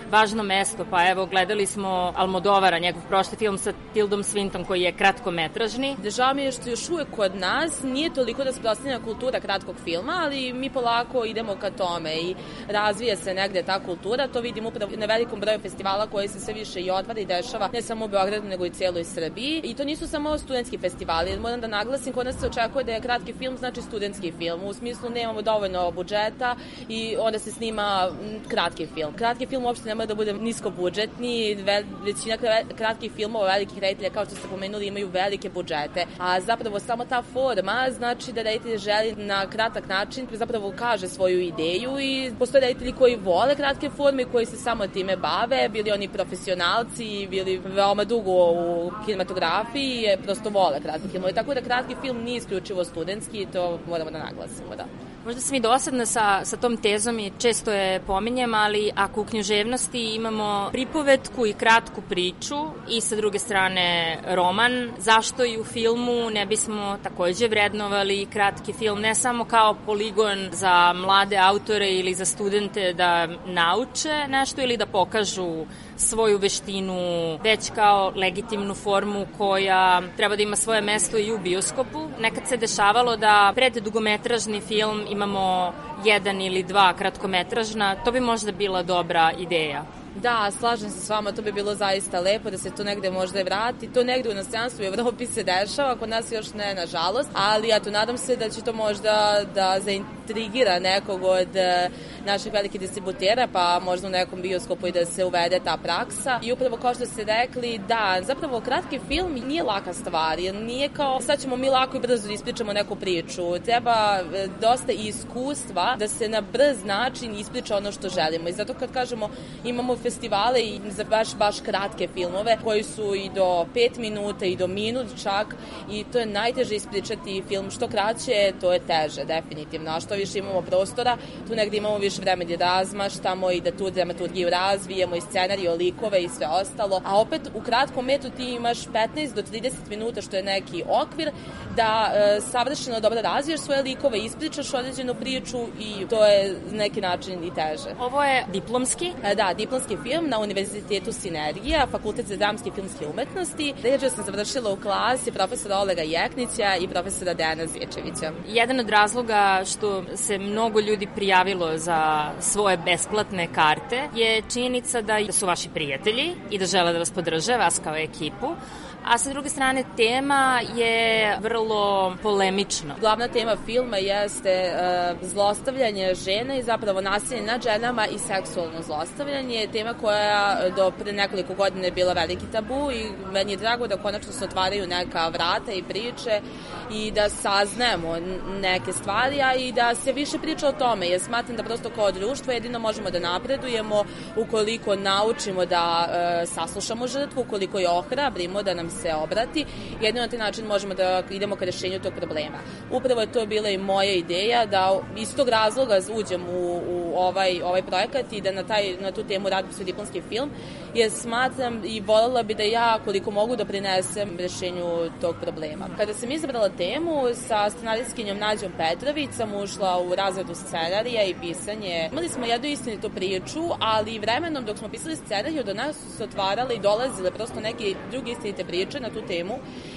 važno mesto, pa evo gledali smo Almodovara, njegov prošli film sa Tildom Swinton koji je kratkometražni. Žao mi je što još uvek kod nas nije toliko rasprostranjena kultura kratkog filma, ali mi polako idemo ka tome i razvija se negde ta kultura, to vidim upravo na velikom broju festivala koji se sve više i otvara i dešava, ne samo u Beogradu nego i cijeloj Srbiji. I to nisu samo studentski festivali, moram da naglasim, kod nas se očekuje da je kratki film znači studentski film, u smislu nemamo dovoljno budžeta i onda se snima kratki film. Kratki film uopšte ne mora da bude nisko budžetni, većina kratkih filmova velikih reditelja, kao što ste pomenuli, imaju velike budžete, a zapravo samo ta forma znači da reditelj želi na kratak način zapravo kaže svoju ideju i postoje reditelji koji vole kratke forme, koji se samo time bave, bili oni profesionalci, bili veoma dugo u kinematografiji, prosto vole kratke filmove. Tako da kratki film nije isključivo studentski i to moramo da naglasimo, da. Možda sam i dosadna sa, sa tom tezom i često je pominjem, ali ako u književnosti imamo pripovetku i kratku priču i sa druge strane roman, zašto i u filmu ne bismo takođe vrednovali kratki film, ne samo kao poligon za mlade autore ili za studente da nauče nešto ili da pokažu svoju veštinu, već kao legitimnu formu koja treba da ima svoje mesto i u bioskopu. Nekad se dešavalo da pred dugometražni film imamo jedan ili dva kratkometražna, to bi možda bila dobra ideja. Da, slažem se s vama, to bi bilo zaista lepo da se to negde možda vrati. To negde u inostranstvu u Evropi se dešava, kod nas još ne, nažalost, ali ja to nadam se da će to možda da zaintrigira nekog od naših velikih distributera, pa možda u nekom bioskopu i da se uvede ta praksa. I upravo kao što ste rekli, da, zapravo kratki film nije laka stvar, jer nije kao sad ćemo mi lako i brzo da ispričamo neku priču. Treba dosta iskustva da se na brz način ispriča ono što želimo. I zato kad kažemo imamo festivale i za baš, baš kratke filmove koji su i do pet minuta i do minut čak i to je najteže ispričati film što kraće, to je teže definitivno, a što više imamo prostora, tu negde imamo više vremena da razmaštamo i da tu dramaturgiju razvijemo i scenariju, likove i sve ostalo, a opet u kratkom metu ti imaš petnaest do trideset minuta što je neki okvir da e, savršeno dobro razviješ svoje likove, ispričaš određenu priču i to je neki način i teže. Ovo je diplomski? E, da, diplomski film na Univerzitetu Sinergija, Fakultet za dramske i filmske umetnosti. Ređe sam završila u klasi profesora Olega Jeknića i profesora Dejana Zječevića. Jedan od razloga što se mnogo ljudi prijavilo za svoje besplatne karte je činjenica da su vaši prijatelji i da žele da vas podrže, vas kao ekipu. A sa druge strane, tema je vrlo polemična. Glavna tema filma jeste uh, zlostavljanje žena i zapravo nasilje nad ženama i seksualno zlostavljanje. Tema koja do pre nekoliko godina je bila veliki tabu i meni je drago da konačno se otvaraju neka vrata i priče i da saznajemo neke stvari, a i da se više priča o tome, jer smatram da prosto kao društvo jedino možemo da napredujemo ukoliko naučimo da uh, saslušamo žrtvu, ukoliko je ohrabrimo da nam se obrati, jedino na taj način možemo da idemo ka rešenju tog problema. Upravo je to bila i moja ideja da iz tog razloga uđem u, u ovaj, ovaj projekat i da na, taj, na tu temu radim svoj diplomski film, jer smatram i voljela bi da ja koliko mogu da prinesem rešenju tog problema. Kada sam izabrala temu sa scenarijskinjom Nađom Petrović sam ušla u razradu scenarija i pisanje. Imali smo jednu istinitu priču, ali vremenom dok smo pisali scenariju do nas su se otvarale i dolazile prosto neke druge istinite priče na tu temu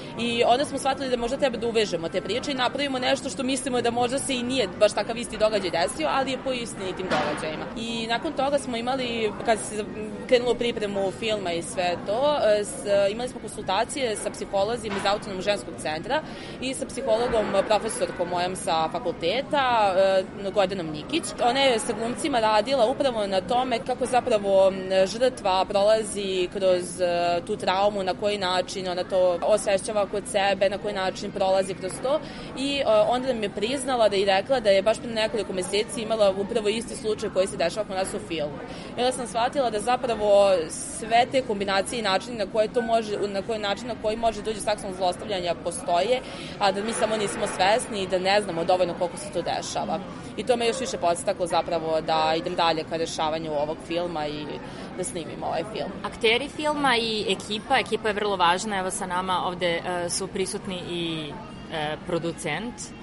i onda smo shvatili da možda treba da uvežemo te priče i napravimo nešto što mislimo da možda se i nije baš takav isti događaj desio, ali je po istinitim događajima. I nakon toga smo imali, kad se krenulo pripremu filma i sve to, imali smo konsultacije sa psiholozima iz Autonomnog ženskog centra i sa psihologom, profesorkom mojom sa fakulteta, Gordanom Nikić. Ona je sa glumcima radila upravo na tome kako zapravo žrtva prolazi kroz tu traumu, na koji način ona to osvešćava kod sebe, na koji način prolazi kroz to i onda nam je priznala da i rekla da je baš pre nekoliko meseci imala upravo isti slučaj koji se dešava kod nas u filmu. I onda sam shvatila da zapravo sve te kombinacije i načini na koje to može, na koji način na koji može doći seksualno zlostavljanja postoje, a da mi samo nismo svesni i da ne znamo dovoljno koliko se to dešava. I to me još više podstaklo zapravo da idem dalje ka rešavanju ovog filma i da snimim ovaj film. Akteri filma i ekipa, ekipa je vrlo važna, evo sa nama ovde uh, su prisutni i uh, producent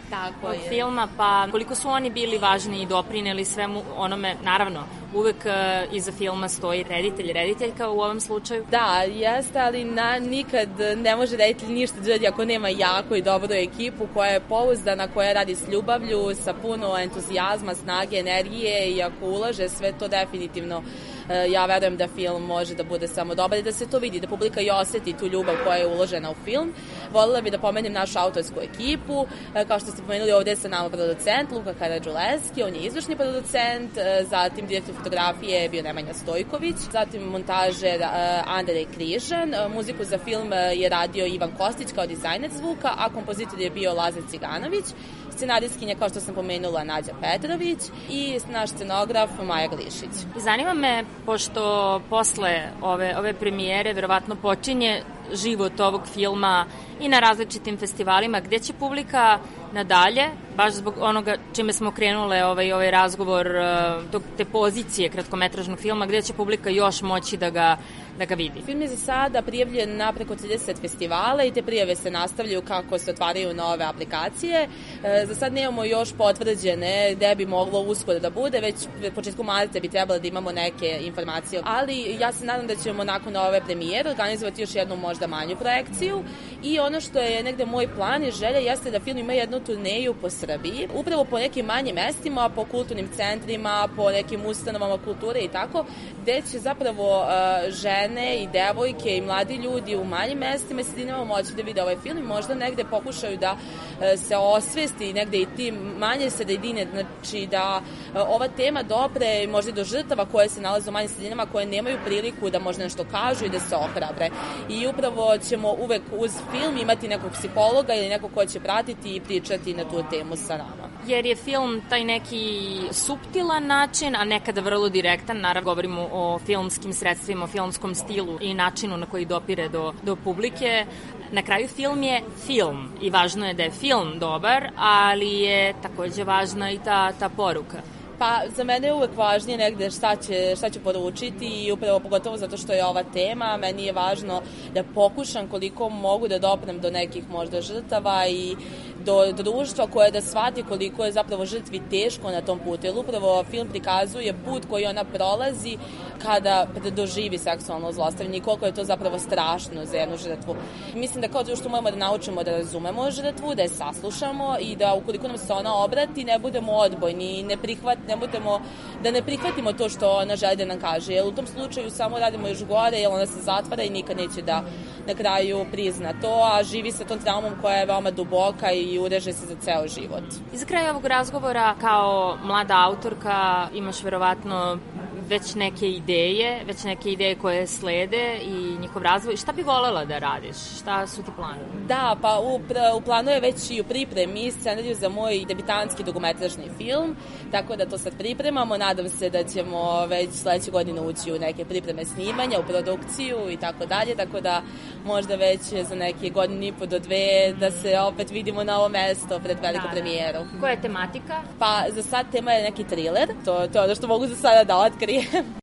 Tako od je. filma, pa koliko su oni bili važni i doprineli svemu onome, naravno, uvek uh, iza filma stoji reditelj, rediteljka u ovom slučaju. Da, jeste, ali na, nikad ne može reditelj ništa džedi ako nema jako i dobru ekipu koja je pouzdana, koja radi s ljubavlju, sa puno entuzijazma, snage, energije i ako ulaže sve to definitivno ja verujem da film može da bude samo dobar i da se to vidi, da publika i oseti tu ljubav koja je uložena u film. Voljela bih da pomenem našu autorsku ekipu, kao što ste pomenuli ovde je sa nama producent Luka Karadžulevski, on je izvršni producent, zatim direktor fotografije je bio Nemanja Stojković, zatim montaže Andrej Križan, muziku za film je radio Ivan Kostić kao dizajner zvuka, a kompozitor je bio Lazar Ciganović, scenarijskinja, kao što sam pomenula, Nađa Petrović i naš scenograf Maja Glišić. Zanima me, pošto posle ove, ove premijere verovatno počinje život ovog filma i na različitim festivalima, gde će publika nadalje, baš zbog onoga čime smo krenule ovaj, ovaj razgovor, tog, te pozicije kratkometražnog filma, gde će publika još moći da ga, da ga vidi? Film je za sada prijavljen na preko trideset festivala i te prijave se nastavljaju kako se otvaraju nove aplikacije. E, za sad nemamo još potvrđene gde bi moglo uskoro da bude, već početku marta bi trebalo da imamo neke informacije, ali ja se nadam da ćemo nakon ove premijere organizovati još jednu možda manju projekciju i ono što je negde moj plan i želja jeste da film ima jednu turneju po Srbiji, upravo po nekim manjim mestima, po kulturnim centrima, po nekim ustanovama kulture i tako, gde će zapravo uh, žene i devojke i mladi ljudi u manjim mestima i sredinama moći da vide ovaj film i možda negde pokušaju da uh, se osvesti negde i ti manje sredine, znači da uh, ova tema dopre možda i do žrtava koje se nalaze u manjim sredinama, koje nemaju priliku da možda nešto kažu i da se ohrabre. I upravo ćemo uvek uz film imati nekog psihologa ili nekog ko će pratiti i pričati na tu temu sa nama. Jer je film taj neki suptilan način, a nekada vrlo direktan, naravno govorimo o filmskim sredstvima, o filmskom stilu i načinu na koji dopire do, do publike. Na kraju film je film i važno je da je film dobar, ali je takođe važna i ta, ta poruka. Pa za mene je uvek važnije negde šta će, šta će poručiti i upravo pogotovo zato što je ova tema, meni je važno da pokušam koliko mogu da doprem do nekih možda žrtava i do društva koje da shvati koliko je zapravo žrtvi teško na tom putu. Jer upravo film prikazuje put koji ona prolazi kada doživi seksualno zlostavljanje i koliko je to zapravo strašno za jednu žrtvu. Mislim da kao društvo moramo da naučimo da razumemo žrtvu, da je saslušamo i da ukoliko nam se ona obrati ne budemo odbojni, ne prihvat, ne budemo, da ne prihvatimo to što ona želi da nam kaže. Jer u tom slučaju samo radimo još gore jer ona se zatvara i nikad neće da na kraju prizna to, a živi sa tom traumom koja je veoma duboka i ureže se za ceo život. I za kraj ovog razgovora, kao mlada autorka, imaš verovatno već neke ideje, već neke ideje koje slede i njihov razvoj. Šta bi volela da radiš? Šta su ti planovi? Da, pa u, u planu je već i u pripremi scenariju za moj debitanski dugometražni film, tako da to sad pripremamo. Nadam se da ćemo već sledeće godine ući u neke pripreme snimanja, u produkciju i tako dalje, tako da možda već za neke godine i po do dve da se opet vidimo na ovo mesto pred veliku da, premijeru. Koja je tematika? Pa za sad tema je neki thriller, to, to je ono što mogu za sada da otkrijem.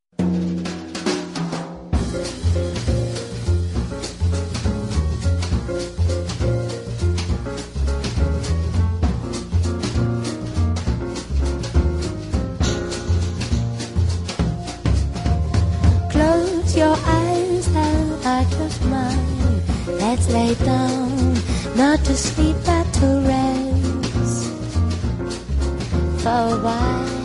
Close your eyes and I close mine. Let's lay down, not to sleep but to rest for a while.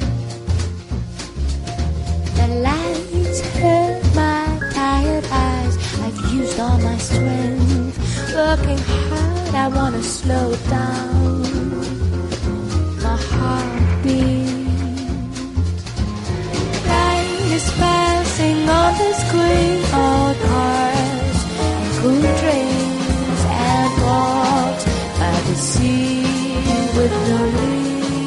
The lights hurt my tired eyes. I've used all my strength, working hard. I wanna slow down my heartbeat. Light is passing on the screen. All cars and cool drinks and walks by the sea with no leaves.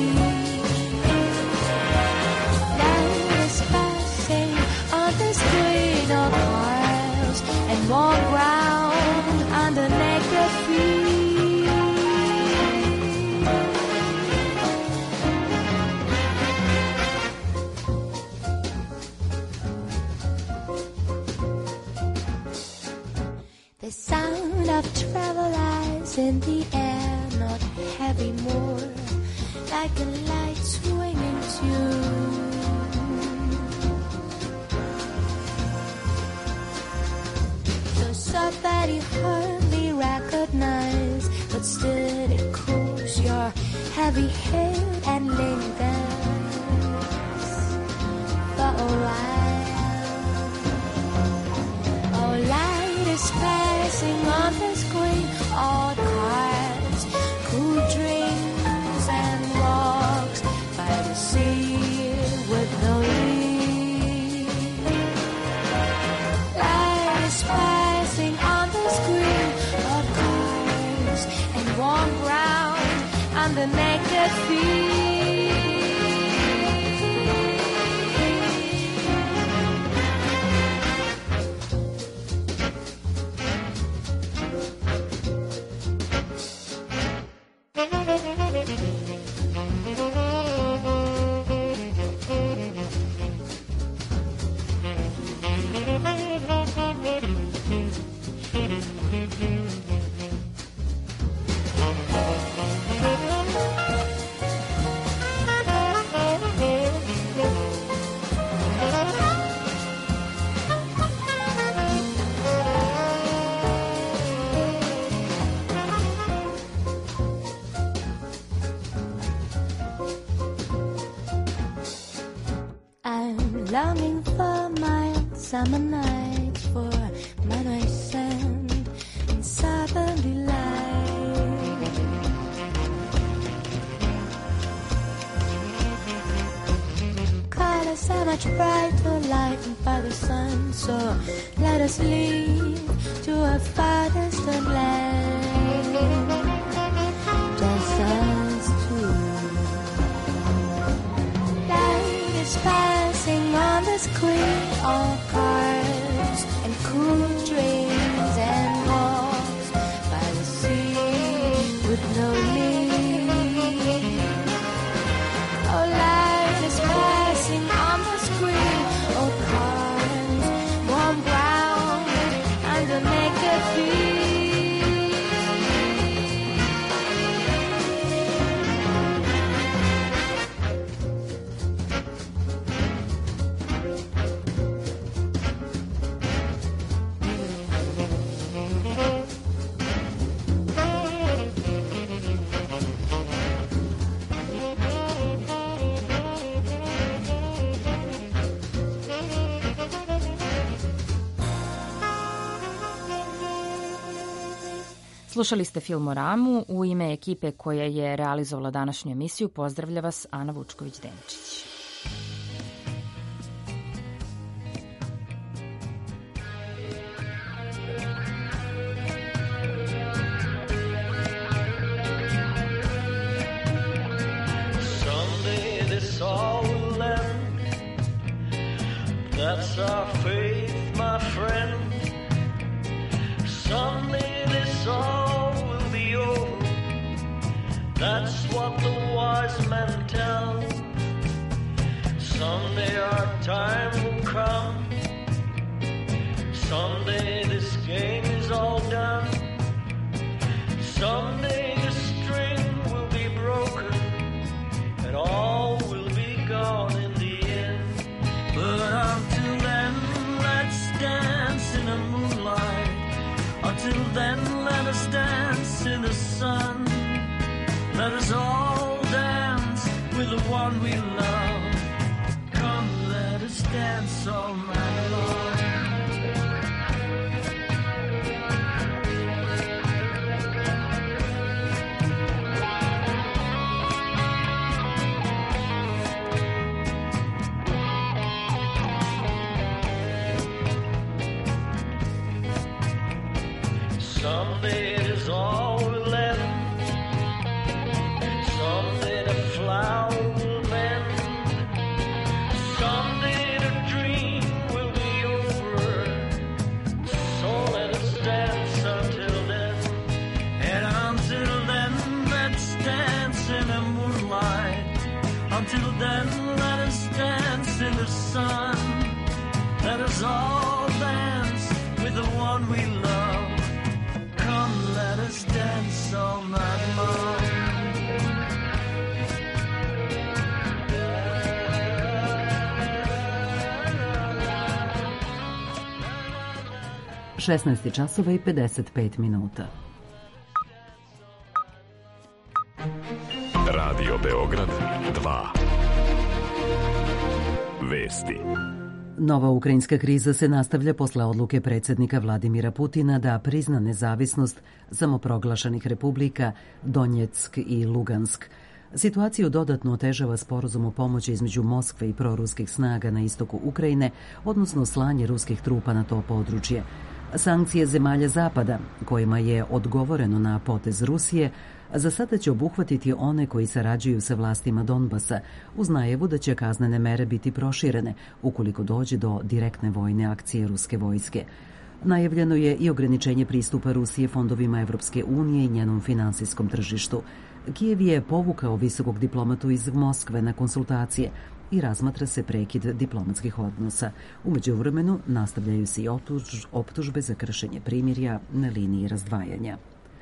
And walk round under naked feet. The sound of travel eyes in the air, not heavy be more like a light swinging tune. The soft that you hardly recognize, but still it cools your heavy head and lingers for a while. Oh, light is passing on the screen, all cards, cool drinks and walks by the sea with no lead. Light is passing on the screen, all cards and warm ground on the naked feet. Longing for mild summer nights, for moonlight sand and southern delight. Colors so much brighter, lightened by the sun, so let us leave to a far distant land. Just us two. Light is passing on the screen, all cards and cool drinks and walks by the sea with no lead. Oh, light is passing on the screen, all cards, warm ground and the naked feet. Slušali ste Filmoramu. U ime ekipe koja je realizovala današnju emisiju pozdravlja vas Ana Vučković-Denčić. Someday this all will end. That's our faith, my friend. Someday this all will be over. That's what the wise men tell. Someday our time will come. Someday this game is all done. Someday the string will be broken and all will be gone in the end. But until then, let's dance in the moonlight. Until then, let us dance in the sun. Let us all dance with the one we love. Come, let us dance all night long. Someday it is all will end. Someday the flower will bend. Someday the dream will be over. So let us dance until then. And until then, let's dance in the moonlight. Until then, let us dance in the sun. Let us all dance with the one we love. Come, let us dance all night long. šesnaest časova i pedeset pet minuta. Radio Beograd dva. Vesti. Nova ukrajinska kriza se nastavlja posle odluke predsjednika Vladimira Putina da prizna nezavisnost samoproglašenih republika Donjeck i Lugansk. Situaciju dodatno otežava sporazum o pomoći između Moskve i proruskih snaga na istoku Ukrajine, odnosno slanje ruskih trupa na to područje. Sankcije zemalja Zapada, kojima je odgovoreno na potez Rusije, za sada će obuhvatiti one koji sarađuju sa vlastima Donbasa, uz najavu da će kaznene mere biti proširene ukoliko dođe do direktne vojne akcije ruske vojske. Najavljeno je i ograničenje pristupa Rusije fondovima Evropske unije i njenom finansijskom tržištu. Kijev je povukao visokog diplomatu iz Moskve na konsultacije i razmatra se prekid diplomatskih odnosa. U međuvremenu nastavljaju se i optužbe za kršenje primirja na liniji razdvajanja.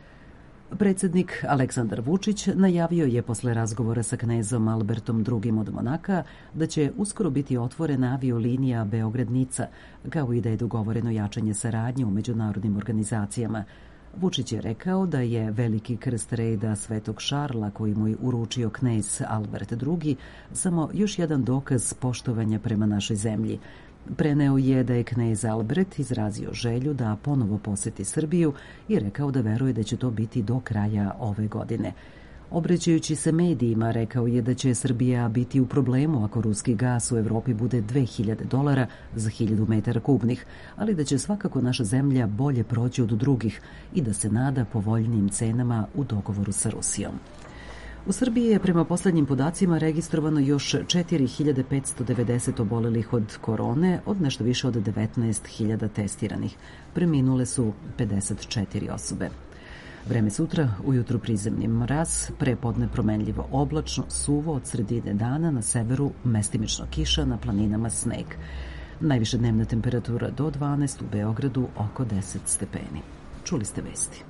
Predsjednik Aleksandar Vučić najavio je posle razgovora sa knezom Albertom drugim od Monaka da će uskoro biti otvorena aviolinija Beograd-Nica, kao i da je dogovoreno jačanje saradnje u međunarodnim organizacijama. Vučić je rekao da je veliki krst reda Svetog Šarla koji mu je uručio knez Albert drugi samo još jedan dokaz poštovanja prema našoj zemlji. Preneo je da je knez Albert izrazio želju da ponovo poseti Srbiju i rekao da veruje da će to biti do kraja ove godine. Obraćajući se medijima, rekao je da će Srbija biti u problemu ako ruski gas u Evropi bude dve hiljade dolara za hiljadu metara kubnih, ali da će svakako naša zemlja bolje proći od drugih i da se nada povoljnijim cenama u dogovoru sa Rusijom. U Srbiji je prema poslednjim podacima registrovano još četiri hiljade petsto devedeset obolelih od korone, od nešto više od devetnaest hiljada testiranih. Preminule su pedeset četiri osobe. Vreme sutra, ujutru prizemni mraz, prepodne promenljivo oblačno, suvo od sredine dana, na severu mestimično kiša, na planinama sneg. Najviša dnevna temperatura do dvanaest, u Beogradu oko deset stepeni. Čuli ste vesti.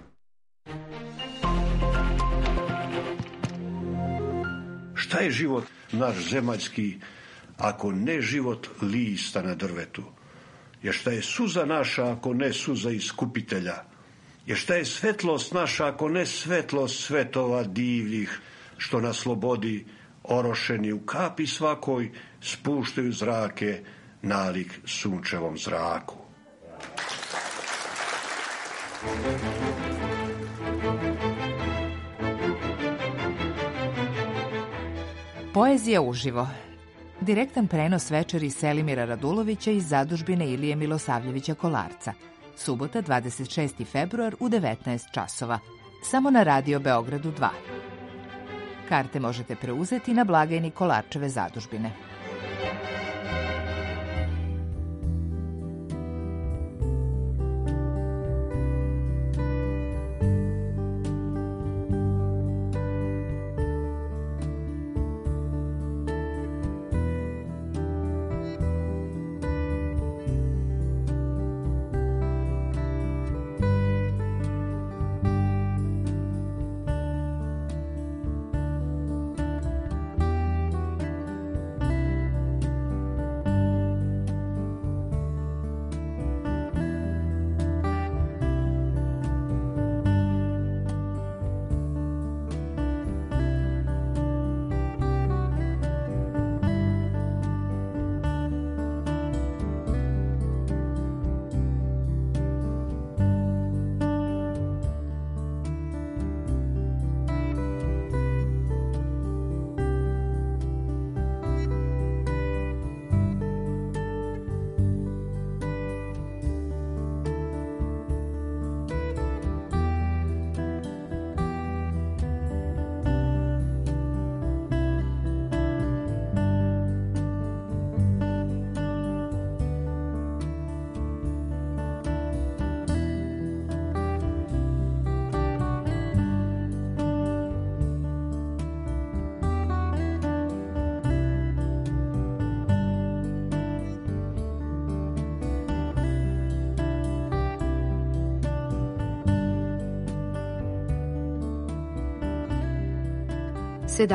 Šta je život naš zemaljski, ako ne život lista na drvetu? Jer šta je suza naša, ako ne suza iskupitelja? Jer šta je svetlost naša, ako ne svetlost svetova divljih, što na slobodi orošeni u kapi svakoj spuštaju zrake nalik sunčevom zraku? Poezija uživo. Direktan prenos večeri Selimira Radulovića iz zadužbine Ilije Milosavljevića Kolarca. Subota, dvadeset šesti februar u devetnaest časova. Samo na Radio Beogradu dva. Karte možete preuzeti na blagajni Kolarčeve zadužbine.